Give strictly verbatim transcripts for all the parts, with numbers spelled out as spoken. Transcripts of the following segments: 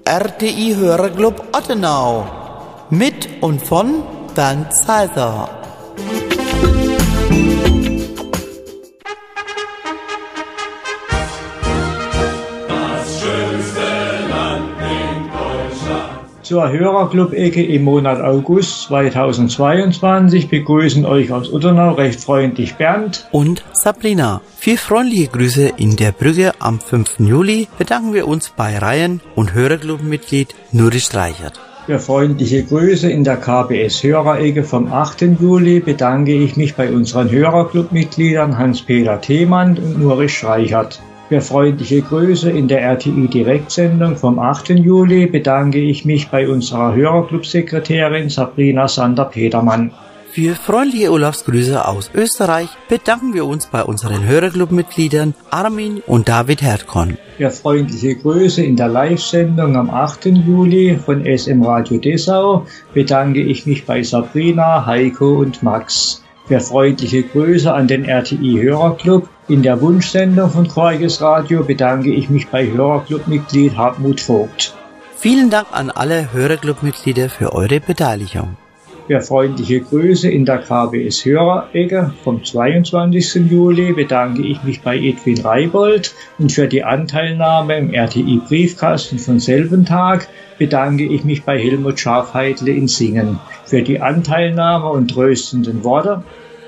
R T I Hörerclub Ottenau. Mit und von Bernd Zeiser. Zur Hörerclub-Ecke im Monat August zweitausendzweiundzwanzig begrüßen euch aus Ottenau recht freundlich Bernd und Sabrina. Vier freundliche Grüße in der Brücke. Am fünften Juli bedanken wir uns bei Reihen- und Hörerclub-Mitglied Nuri Streichert. Für freundliche Grüße in der K B S-Hörerecke vom achten Juli bedanke ich mich bei unseren Hörerclub-Mitgliedern Hans-Peter Themann und Nuri Streichert. Für freundliche Grüße in der R T I-Direktsendung vom achten Juli bedanke ich mich bei unserer Hörerclub-Sekretärin Sabrina Sander-Petermann. Für freundliche Urlaubsgrüße aus Österreich bedanken wir uns bei unseren Hörerclub-Mitgliedern Armin und David Herdkorn. Für freundliche Grüße in der Live-Sendung am achten Juli von S M Radio Dessau bedanke ich mich bei Sabrina, Heiko und Max. Für freundliche Grüße an den R T I-Hörerclub in der Wunschsendung von Corriges Radio bedanke ich mich bei Hörerclub-Mitglied Hartmut Vogt. Vielen Dank an alle Hörerclub-Mitglieder für eure Beteiligung. Für freundliche Grüße in der K B S-Hörerecke vom zweiundzwanzigsten Juli bedanke ich mich bei Edwin Reibold und für die Anteilnahme im R T I-Briefkasten von selben Tag bedanke ich mich bei Helmut Schafheidle in Singen. Für die Anteilnahme und tröstenden Worte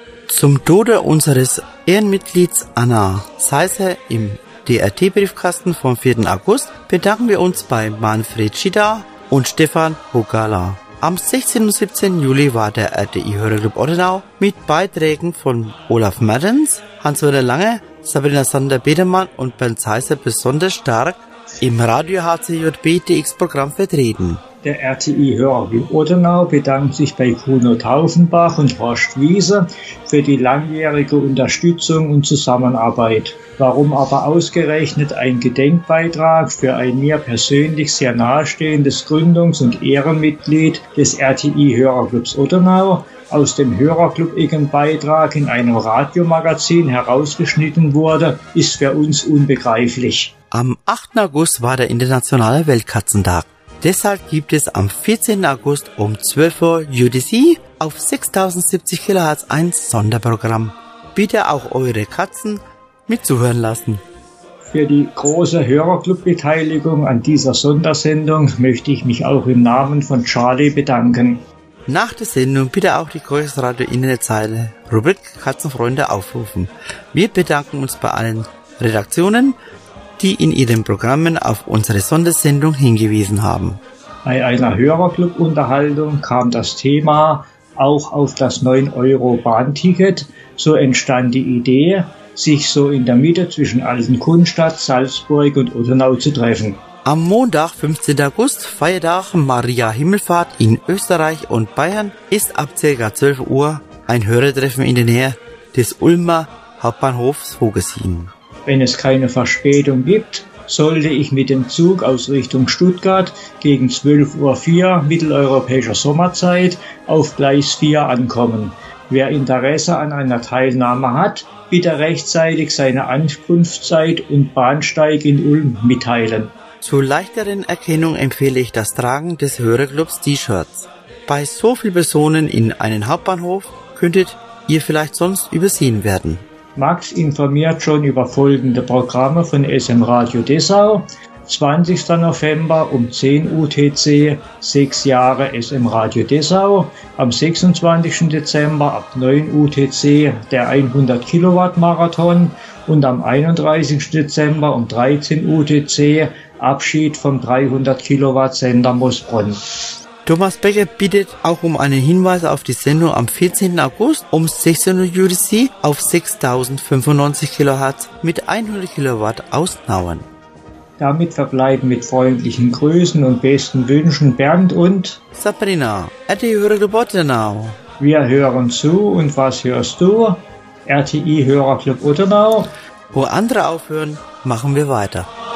zum Tode unseres Ehrenmitglieds Anna Seisser im D R T-Briefkasten vom vierten August bedanken wir uns bei Manfred Schieder und Stefan Hogala. Am sechzehnten und siebzehnten Juli war der R T I-Hörerclub Ottenau mit Beiträgen von Olaf Mertens, Hans-Werner Lange, Sabrina Sander-Petermann und Bernd Zeiser besonders stark im Radio H C J B T X-Programm vertreten. Der R T I-Hörerclub Ottenau bedankt sich bei Kuno Taufenbach und Horst Wiese für die langjährige Unterstützung und Zusammenarbeit. Warum aber ausgerechnet ein Gedenkbeitrag für ein mir persönlich sehr nahestehendes Gründungs- und Ehrenmitglied des R T I-Hörerclubs Ottenau aus dem Hörerclub-Eckenbeitrag in einem Radiomagazin herausgeschnitten wurde, ist für uns unbegreiflich. Am achten August war der internationale Weltkatzentag. Deshalb gibt es am vierzehnten August um zwölf Uhr U T C auf sechstausendsiebzig Kilohertz ein Sonderprogramm. Bitte auch eure Katzen mitzuhören lassen. Für die große Hörerclub-Beteiligung an dieser Sondersendung möchte ich mich auch im Namen von Charlie bedanken. Nach der Sendung bitte auch die Corriges Radio Internetseite Rubrik Katzenfreunde aufrufen. Wir bedanken uns bei allen Redaktionen, die in ihren Programmen auf unsere Sondersendung hingewiesen haben. Bei einer Hörerclub-Unterhaltung kam das Thema auch auf das neun Euro Bahnticket. So entstand die Idee, sich so in der Mitte zwischen Altenkunstadt, Salzburg und Ottenau zu treffen. Am Montag, fünfzehnten August, Feiertag Maria Himmelfahrt in Österreich und Bayern, ist ab ca. zwölf Uhr ein Hörertreffen in der Nähe des Ulmer Hauptbahnhofs vorgesehen. Wenn es keine Verspätung gibt, sollte ich mit dem Zug aus Richtung Stuttgart gegen zwölf Uhr vier mitteleuropäischer Sommerzeit auf Gleis vier ankommen. Wer Interesse an einer Teilnahme hat, bitte rechtzeitig seine Ankunftszeit und Bahnsteig in Ulm mitteilen. Zur leichteren Erkennung empfehle ich das Tragen des Hörerclubs T-Shirts. Bei so vielen Personen in einem Hauptbahnhof könntet ihr vielleicht sonst übersehen werden. Max informiert schon über folgende Programme von S M Radio Dessau. zwanzigsten November um zehn Uhr U T C, sechs Jahre S M Radio Dessau. Am sechsundzwanzigsten Dezember ab neun Uhr U T C der hundert Kilowatt Marathon und am einunddreißigsten Dezember um dreizehn Uhr U T C Abschied vom dreihundert Kilowatt Sender Moosbrunn. Thomas Becker bittet auch um einen Hinweis auf die Sendung am vierzehnten August um sechzehn Uhr U T C auf sechstausendfünfundneunzig Kilohertz mit hundert Kilowatt aus Nauen. Damit verbleiben mit freundlichen Grüßen und besten Wünschen Bernd und Sabrina, R T I-Hörerclub Ottenau. Wir hören zu und was hörst du? R T I-Hörerclub Ottenau. Wo andere aufhören, machen wir weiter.